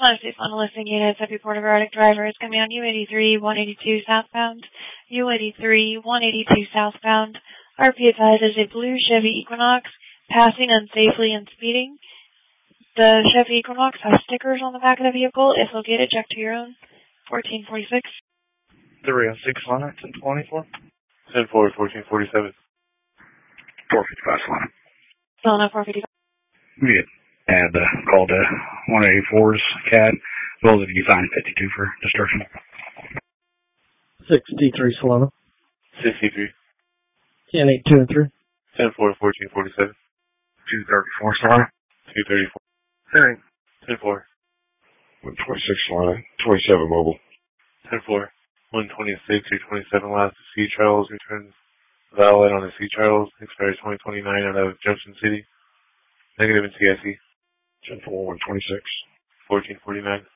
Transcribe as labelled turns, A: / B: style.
A: United States on a listing unit, Happy Port of Arctic driver is coming on U83 182 southbound. U83 182 southbound. RP advised is a blue Chevy Equinox passing unsafely and speeding. The Chevy Equinox has stickers on the back of the vehicle. If located, check to your own. 1446.
B: 306 line, 1024.
C: 10-4, 1447.
B: 455 line.
A: Solano 455.
B: Good. Add call to 184's CAD, as well as if you find 52 for destruction.
D: 63 Solano.
C: 63.
D: 10, 8, 2, and 3.
C: 10-4, 1447.
B: 234 Solano.
C: 234.
B: Hearing.
C: 10-4.
E: 126 line, 27 mobile.
C: 10-4. 126 or 27 last to Sea Charles returns valid on the Sea Charles, expires 2029 out of Junction City. Negative in TIC.
E: 10-4, 126.
C: 1449.